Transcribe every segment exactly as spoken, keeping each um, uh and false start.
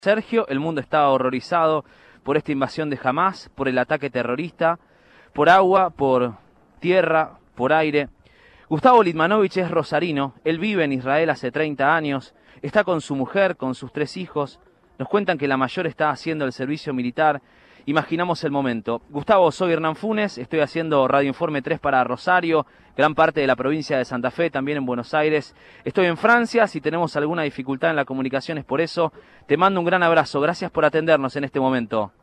Sergio, el mundo está horrorizado por esta invasión de Hamás, por el ataque terrorista, por agua, por tierra, por aire. Gustavo Litmanovich es rosarino, él vive en Israel hace treinta años, está con su mujer, con sus tres hijos. Nos cuentan que la mayor está haciendo el servicio militar. Imaginamos el momento. Gustavo, soy Hernán Funes, estoy haciendo Radio Informe tres para Rosario, gran parte de la provincia de Santa Fe, también en Buenos Aires. Estoy en Francia, si tenemos alguna dificultad en la comunicación es por eso. Te mando un gran abrazo, gracias por atendernos en este momento.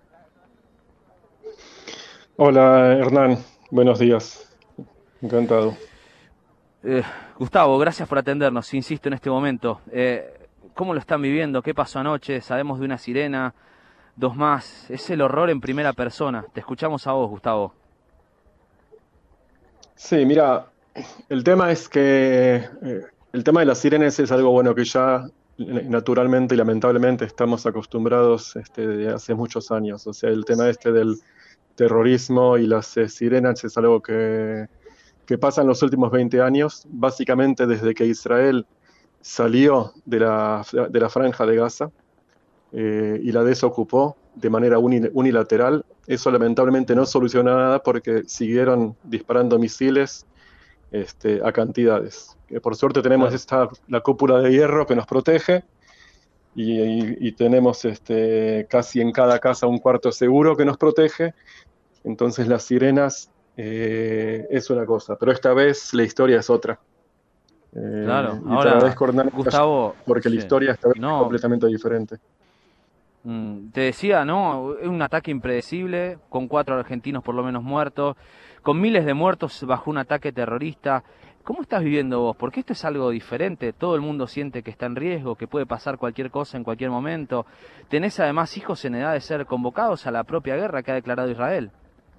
Hola Hernán, buenos días, encantado. Eh, Gustavo, gracias por atendernos, insisto en este momento. Eh, ¿Cómo lo están viviendo? ¿Qué pasó anoche? Sabemos de una sirena, dos más. Es el horror en primera persona. Te escuchamos a vos, Gustavo. Sí, mira, el tema es que eh, el tema de las sirenas es algo bueno que ya eh, naturalmente y lamentablemente estamos acostumbrados este, de hace muchos años. O sea, el tema este del terrorismo y las eh, sirenas es algo que, que pasa en los últimos veinte años, básicamente desde que Israel salió de la, de la franja de Gaza eh, y la desocupó de manera uni- unilateral. Eso lamentablemente no solucionó nada porque siguieron disparando misiles este, a cantidades. Que por suerte tenemos Claro. esta, la cúpula de hierro que nos protege y, y- y tenemos este, casi en cada casa un cuarto seguro que nos protege. Entonces las sirenas eh, es una cosa, pero esta vez la historia es otra. Claro, Eh, y te ahora, agradezco, Hernán, Gustavo, porque la sí, historia esta vez es no, completamente diferente. mm, te decía, ¿no? Es un ataque impredecible, con cuatro argentinos por lo menos muertos, con miles de muertos bajo un ataque terrorista. ¿Cómo estás viviendo vos? Porque esto es algo diferente, todo el mundo siente que está en riesgo, que puede pasar cualquier cosa en cualquier momento. Tenés además hijos en edad de ser convocados a la propia guerra que ha declarado Israel.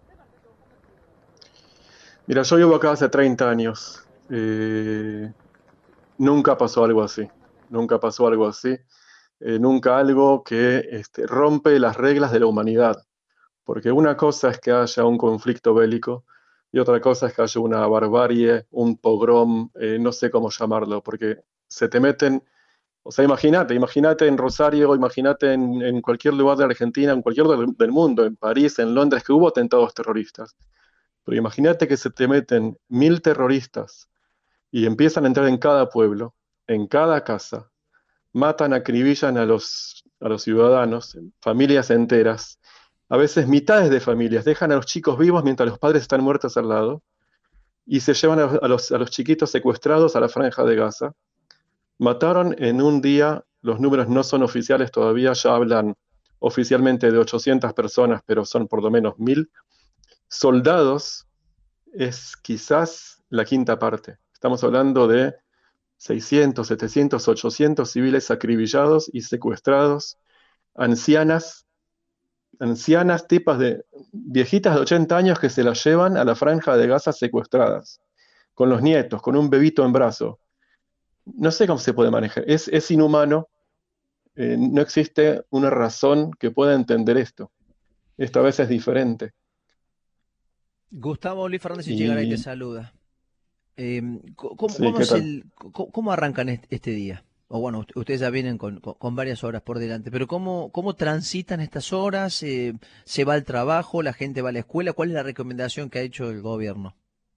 Mira, yo vivo acá hace treinta años. Eh, nunca pasó algo así. Nunca pasó algo así. Eh, nunca algo que este, rompe las reglas de la humanidad. Porque una cosa es que haya un conflicto bélico y otra cosa es que haya una barbarie, un pogrom, eh, no sé cómo llamarlo, porque se te meten, o sea, imagínate, imagínate en Rosario, imagínate en, en cualquier lugar de Argentina, en cualquier lugar del, del mundo, en París, en Londres, que hubo atentados terroristas. Pero imagínate que se te meten mil terroristas y empiezan a entrar en cada pueblo, en cada casa, matan, acribillan a los, a los ciudadanos, familias enteras, a veces mitades de familias, dejan a los chicos vivos mientras los padres están muertos al lado y se llevan a, a los, a los chiquitos secuestrados a la franja de Gaza. Mataron en un día, los números no son oficiales todavía, ya hablan oficialmente de ochocientas personas, pero son por lo menos mil soldados, es quizás la quinta parte. Estamos hablando de seiscientos, setecientos, ochocientos civiles acribillados y secuestrados, ancianas, ancianas tipas de viejitas de ochenta años que se las llevan a la franja de Gaza secuestradas, con los nietos, con un bebito en brazo. No sé cómo se puede manejar, es, es inhumano, eh, no existe una razón que pueda entender esto. Esta vez es diferente. Gustavo Luis Fernández Echegaray te Y saluda. Eh, co- ¿cómo, sí, cómo ¿qué es tal? el, co- cómo arrancan est- este día? O bueno, ust- ustedes ya vienen con, con- con varias horas por delante, pero ¿cómo, cómo transitan estas horas? Eh, ¿se va al trabajo? ¿La gente va a la escuela? ¿Cuál es la recomendación que ha hecho el gobierno?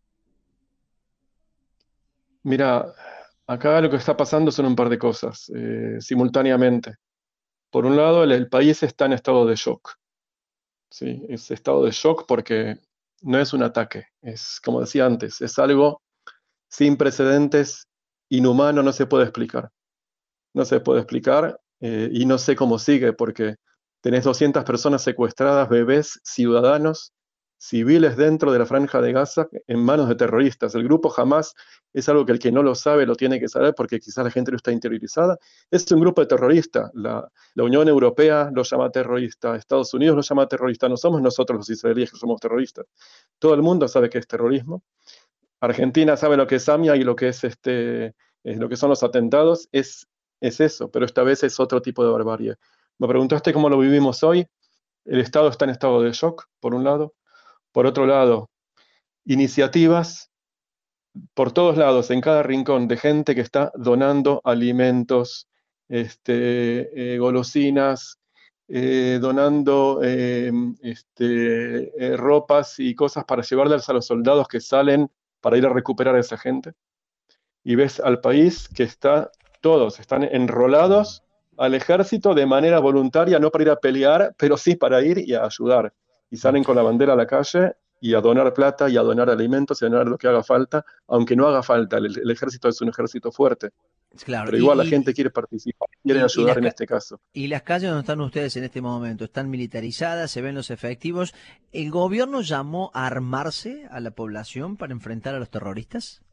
Mira, acá lo que está pasando son un par de cosas eh, simultáneamente. Por un lado, el, el país está en estado de shock, ¿sí? Es estado de shock porque no es un ataque, es, como decía antes, es algo sin precedentes, inhumano, no se puede explicar. No se puede explicar eh, y no sé cómo sigue porque tenés doscientas personas secuestradas, bebés, ciudadanos, civiles dentro de la franja de Gaza en manos de terroristas. El grupo Hamas es algo que el que no lo sabe lo tiene que saber porque quizás la gente no está interiorizada. Es un grupo de terroristas. La, la Unión Europea lo llama terrorista, Estados Unidos lo llama terrorista. No somos nosotros los israelíes que somos terroristas. Todo el mundo sabe que es terrorismo. Argentina sabe lo que es AMIA y lo que es este, es lo que son los atentados, es, es eso, pero esta vez es otro tipo de barbarie. Me preguntaste cómo lo vivimos hoy. El Estado está en estado de shock, por un lado. Por otro lado, iniciativas por todos lados, en cada rincón, de gente que está donando alimentos, este, eh, golosinas, eh, donando eh, este, eh, ropas y cosas para llevarles a los soldados que salen para ir a recuperar a esa gente. Y ves al país que está, todos están enrolados al ejército de manera voluntaria, no para ir a pelear, pero sí para ir y a ayudar. Y salen con la bandera a la calle y a donar plata y a donar alimentos y a donar lo que haga falta, aunque no haga falta. El, el ejército es un ejército fuerte, Claro, pero y, igual la gente y, quiere participar, quiere y, y ayudar las, en ca- este caso. y las calles donde están ustedes en este momento, ¿están militarizadas? ¿Se ven los efectivos? ¿El gobierno llamó a armarse a la población para enfrentar a los terroristas?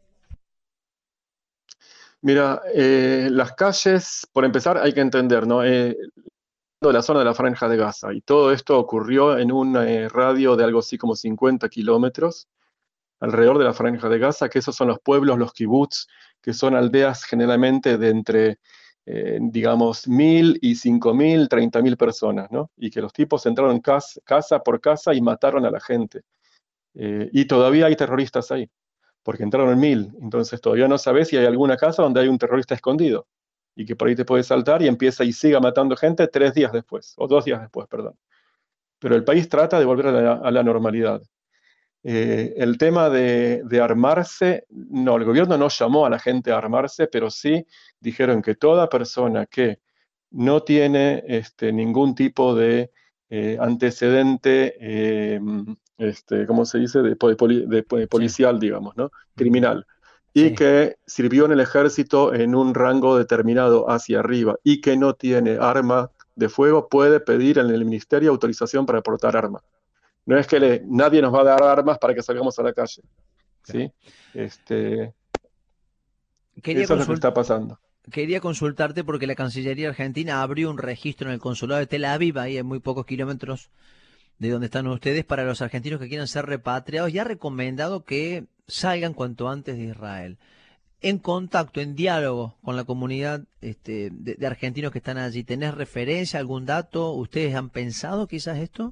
Mira, eh, las calles, por empezar, hay que entender, ¿no? Eh, de la zona de la Franja de Gaza, y todo esto ocurrió en un eh, radio de algo así como cincuenta kilómetros alrededor de la Franja de Gaza, que esos son los pueblos, los kibbutz, que son aldeas generalmente de entre, eh, digamos, mil y cinco mil, treinta mil personas, ¿no? Y que los tipos entraron casa, casa por casa y mataron a la gente. Eh, y todavía hay terroristas ahí, porque entraron en mil, entonces todavía no sabes si hay alguna casa donde hay un terrorista escondido y que por ahí te puede saltar y empieza y siga matando gente tres días después, o dos días después, perdón. Pero el país trata de volver a la, a la normalidad. Eh, el tema de, de armarse, no, el gobierno no llamó a la gente a armarse, pero sí dijeron que toda persona que no tiene este, ningún tipo de eh, antecedente, eh, este, ¿cómo se dice?, de, de poli- de- de Sí. policial, digamos, ¿no? Ujú. Criminal, y Sí. que sirvió en el ejército en un rango determinado hacia arriba y que no tiene arma de fuego, puede pedir en el ministerio autorización para portar arma. No es que le- nadie nos va a dar armas para que salgamos a la calle, Claro. ¿sí? Este, Quería eso es lo que consul- está pasando. Quería consultarte porque la Cancillería Argentina abrió un registro en el consulado de Tel Aviv, ahí en muy pocos kilómetros de donde están ustedes, para los argentinos que quieran ser repatriados, y ha recomendado que salgan cuanto antes de Israel. En contacto, en diálogo con la comunidad este, de, de argentinos que están allí, ¿tenés referencia, algún dato? ¿Ustedes han pensado quizás esto?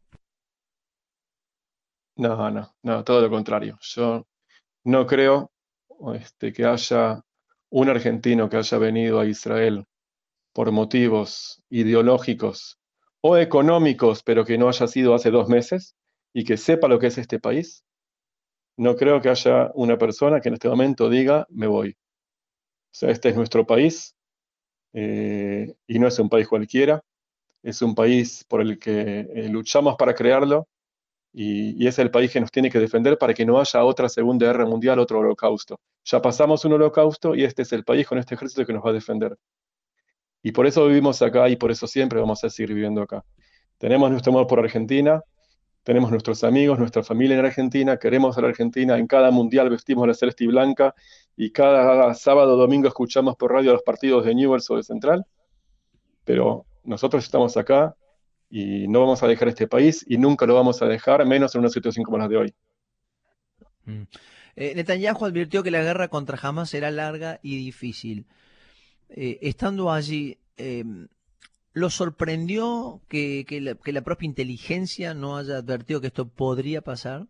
No, no, no, todo lo contrario. Yo no creo este, que haya un argentino que haya venido a Israel por motivos ideológicos o económicos, pero que no haya sido hace dos meses y que sepa lo que es este país. No creo que haya una persona que en este momento diga, me voy. O sea, este es nuestro país eh, y no es un país cualquiera. Es un país por el que eh, luchamos para crearlo y, y es el país que nos tiene que defender para que no haya otra Segunda Guerra Mundial, otro holocausto. Ya pasamos un holocausto y este es el país con este ejército que nos va a defender. Y por eso vivimos acá y por eso siempre vamos a seguir viviendo acá. Tenemos nuestro amor por Argentina, tenemos nuestros amigos, nuestra familia en Argentina, queremos a la Argentina, en cada mundial vestimos la celeste y blanca y cada sábado o domingo escuchamos por radio los partidos de Newell's o de Central, pero nosotros estamos acá y no vamos a dejar este país y nunca lo vamos a dejar, menos en una situación como la de hoy. Mm. Eh, Netanyahu advirtió que la guerra contra Hamas será larga y difícil. Eh, estando allí, eh, ¿lo sorprendió que, que la, que la propia inteligencia no haya advertido que esto podría pasar?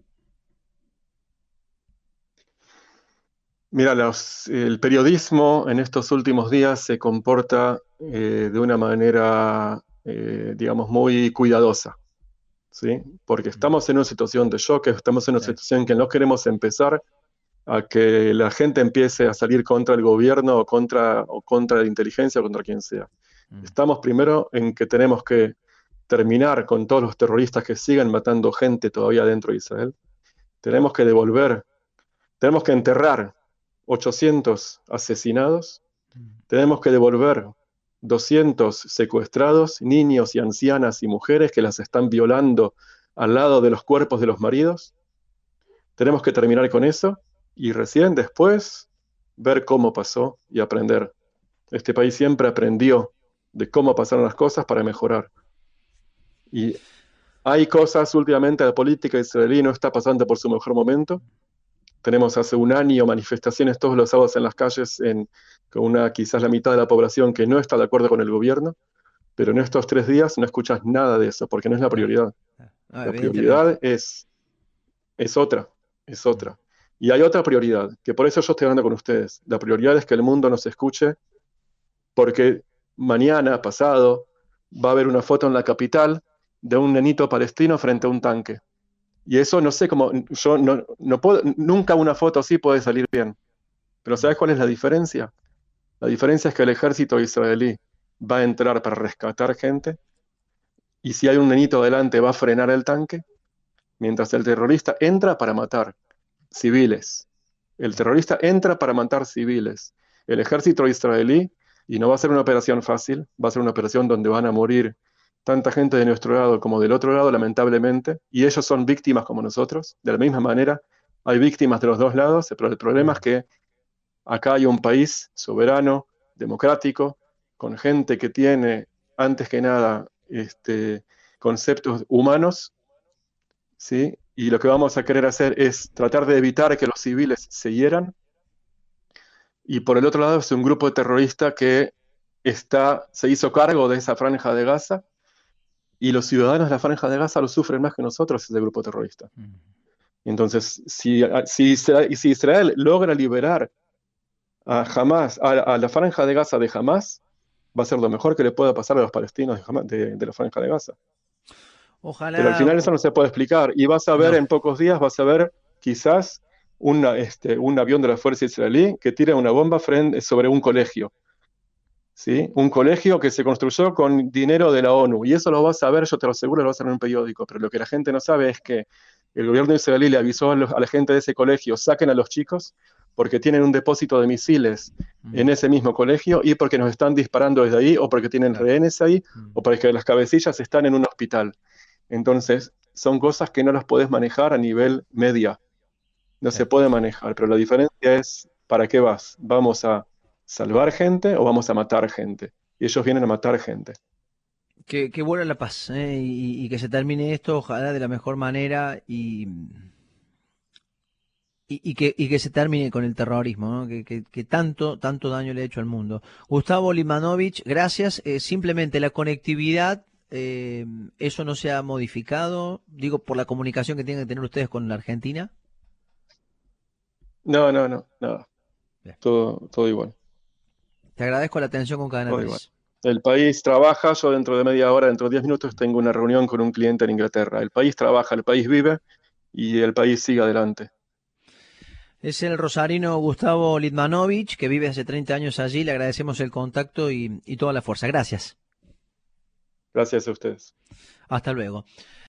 Mira, los- el periodismo en estos últimos días se comporta eh, de una manera, eh, digamos, muy cuidadosa, ¿sí? Porque Mm. estamos en una situación de shock, estamos en una Sí. situación que no queremos empezar a que la gente empiece a salir contra el gobierno o contra, o contra la inteligencia o contra quien sea. Mm. Estamos primero en que tenemos que terminar con todos los terroristas que sigan matando gente todavía dentro de Israel. Tenemos que devolver, tenemos que enterrar ochocientos asesinados, Mm. tenemos que devolver doscientos secuestrados, niños y ancianas y mujeres que las están violando al lado de los cuerpos de los maridos. Tenemos que terminar con eso y recién después ver cómo pasó y aprender. Este país siempre aprendió de cómo pasaron las cosas para mejorar. Y hay cosas últimamente, la política israelí no está pasando por su mejor momento. Tenemos hace un año manifestaciones todos los sábados en las calles en, con una, quizás la mitad de la población que no está de acuerdo con el gobierno, pero en estos tres días no escuchas nada de eso, porque no es la Claro, prioridad. claro. No, La evidentemente. prioridad es, es otra, es Mm. otra. Y hay otra prioridad, que por eso yo estoy hablando con ustedes. La prioridad es que el mundo nos escuche porque mañana, pasado, va a haber una foto en la capital de un nenito palestino frente a un tanque. Y eso no sé cómo, yo no, no puedo, nunca una foto así puede salir bien. Pero ¿sabes cuál es la diferencia? La diferencia es que el ejército israelí va a entrar para rescatar gente, y si hay un nenito delante va a frenar el tanque, mientras el terrorista entra para matar civiles. El terrorista entra para matar civiles. El ejército israelí, y no va a ser una operación fácil, va a ser una operación donde van a morir tanta gente de nuestro lado como del otro lado, lamentablemente, y ellos son víctimas como nosotros. De la misma manera, hay víctimas de los dos lados, pero el problema es que acá hay un país soberano, democrático, con gente que tiene, antes que nada, este, conceptos humanos, ¿sí? Y lo que vamos a querer hacer es tratar de evitar que los civiles se hieran. Y por el otro lado es un grupo terrorista que está, se hizo cargo de esa franja de Gaza, y los ciudadanos de la franja de Gaza lo sufren más que nosotros, ese grupo terrorista. Entonces, si, si, si Israel logra liberar a Hamas, a, a la franja de Gaza de Hamas, va a ser lo mejor que le pueda pasar a los palestinos de, Hamas, de, de la franja de Gaza. Ojalá. Pero al final eso no se puede explicar, y vas a ver No. en pocos días, vas a ver quizás una, este, un avión de la fuerza israelí que tira una bomba frente, sobre un colegio, ¿sí? Un colegio que se construyó con dinero de la ONU, y eso lo vas a ver, yo te lo aseguro, lo vas a ver en un periódico, pero lo que la gente no sabe es que el gobierno israelí le avisó a, los, a la gente de ese colegio: saquen a los chicos porque tienen un depósito de misiles Mm. en ese mismo colegio, y porque nos están disparando desde ahí, o porque tienen Claro. rehenes ahí, Mm. o porque las cabecillas están en un hospital. Entonces, son cosas que no las podés manejar a nivel media. No se Claro. puede manejar, pero la diferencia es: ¿para qué vas? ¿Vamos a salvar gente o vamos a matar gente? Y ellos vienen a matar gente. Que, que vuelva la paz, ¿eh? y, y que se termine esto, ojalá de la mejor manera, y, y, y que, y que se termine con el terrorismo, ¿no? que, que, que tanto, tanto daño le ha hecho al mundo. Gustavo Limanovich, gracias. Eh, simplemente la conectividad, eh, eso no se ha modificado, digo, por la comunicación que tienen que tener ustedes con la Argentina. No, no, no, nada. Bien. Todo, todo igual. Te agradezco la atención con Cadena Todo igual. tres. El país trabaja, yo dentro de media hora, dentro de diez minutos, tengo una reunión con un cliente en Inglaterra. El país trabaja, el país vive, y el país sigue adelante. Es el rosarino Gustavo Litmanovich, que vive hace treinta años allí. Le agradecemos el contacto y, y toda la fuerza. Gracias. Gracias a ustedes. Hasta luego.